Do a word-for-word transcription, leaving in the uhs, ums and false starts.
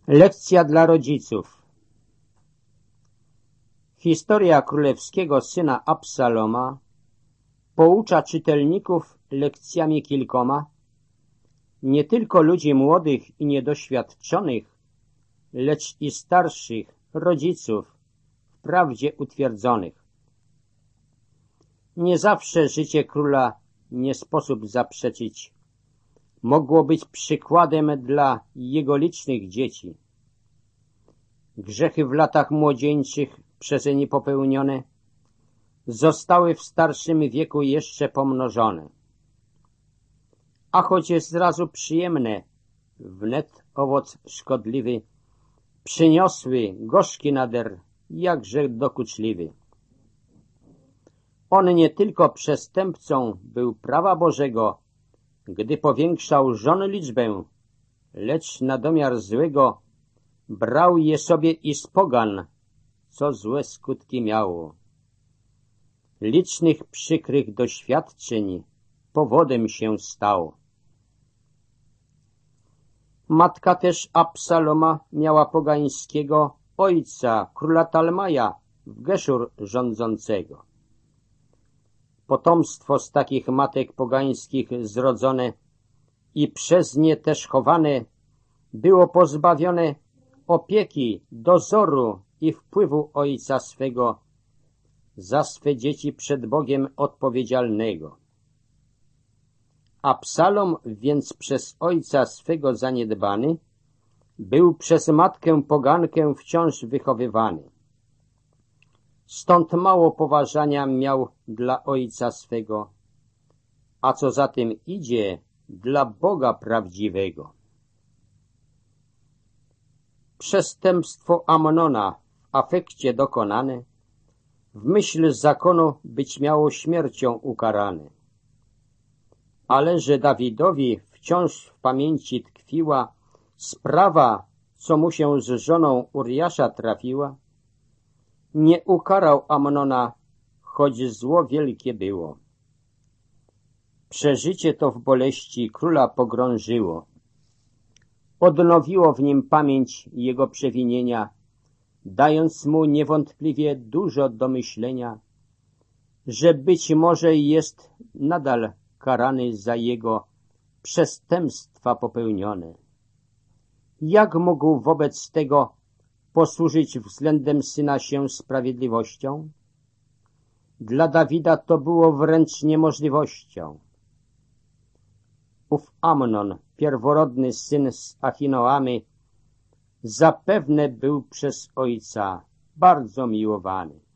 Lekcja dla rodziców. Historia królewskiego syna Absaloma poucza czytelników lekcjami kilkoma, nie tylko ludzi młodych i niedoświadczonych, lecz i starszych, rodziców, w prawdzie utwierdzonych. Nie zawsze życie króla, nie sposób zaprzeczyć, mogło być przykładem dla jego licznych dzieci. Grzechy w latach młodzieńczych przezeń popełnione zostały w starszym wieku jeszcze pomnożone. A choć jest zrazu przyjemne, wnet owoc szkodliwy przyniosły gorzki nader, jakże dokuczliwy. On nie tylko przestępcą był prawa Bożego, gdy powiększał żon liczbę, lecz na domiar złego brał je sobie i z pogan, co złe skutki miało. Licznych przykrych doświadczeń powodem się stało. Matka też Absaloma miała pogańskiego ojca, króla Talmaja, w Geszur rządzącego. Potomstwo z takich matek pogańskich zrodzone i przez nie też chowane było pozbawione opieki, dozoru i wpływu ojca swego za swe dzieci przed Bogiem odpowiedzialnego. Absalom więc przez ojca swego zaniedbany był przez matkę pogankę wciąż wychowywany. Stąd mało poważania miał dla ojca swego, a co za tym idzie, dla Boga prawdziwego. Przestępstwo Amnona w afekcie dokonane w myśl zakonu być miało śmiercią ukarane. Ale że Dawidowi wciąż w pamięci tkwiła sprawa, co mu się z żoną Uriasza trafiła, nie ukarał Amnona, choć zło wielkie było. Przeżycie to w boleści króla pogrążyło. Odnowiło w nim pamięć jego przewinienia, dając mu niewątpliwie dużo do myślenia, że być może jest nadal karany za jego przestępstwa popełnione. Jak mógł wobec tego posłużyć względem syna się sprawiedliwością? Dla Dawida to było wręcz niemożliwością. Ów Amnon, pierworodny syn z Achinoamy, zapewne był przez ojca bardzo miłowany.